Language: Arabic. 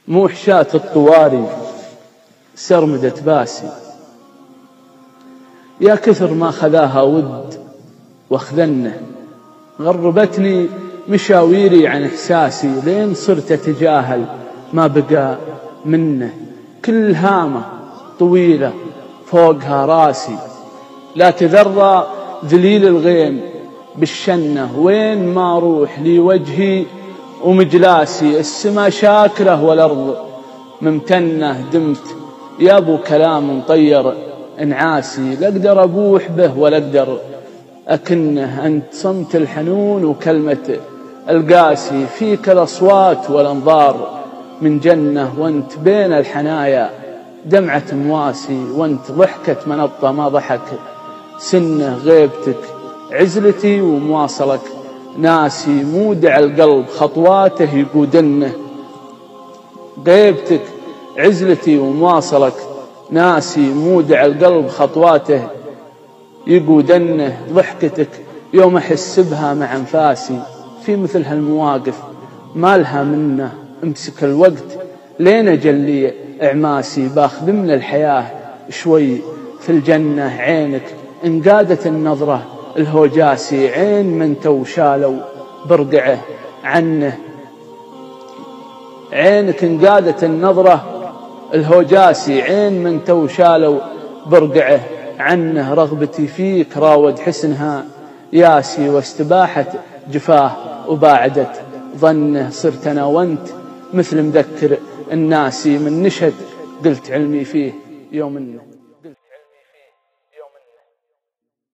موحشاة الطواري سرمدت باسي، يا كثر ما خذاها ود واخذنه، غربتني مشاويري عن إحساسي، لين صرت أتجاهل ما بقى منه. كل هامة طويلة فوقها راسي، لا تذرى ذليل الغيم بالشنة، وين ما أروح لي وجهي ومجلاسي. السما شاكرة والأرض ممتنة، دمت يا أبو كلام مطير انعاسي، لا أقدر أبوح به ولا أقدر أكنه. أنت صمت الحنون وكلمة القاسي، فيك الأصوات والأنظار من جنة، وأنت بين الحنايا دمعة مواسي، وأنت ضحكة منطة ما ضحك سنه. غيبتك عزلتي ومواصلك ناسي، مودع القلب خطواته يقودنه. غيبتك عزلتي ومواصلك ناسي، مودع القلب خطواته يقودنه. ضحكتك يوم أحس بها مع أنفاسي، في مثل هالمواقف ما لها منه. امسك الوقت لين أجلي إعماسي، باخذ من الحياة شوي في الجنة. عينك انقادت النظرة الهوجاسي، عين من توشالوا برقعه عنه. عينك انقادت النظرة الهوجاسي، عين من توشالوا برقعه عنه. رغبتي فيك راود حسنها ياسي، واستباحت جفاه وباعدت ظنه. صرت أنا وأنت مثل مذكر الناسي، من نشد قلت علمي فيه يوم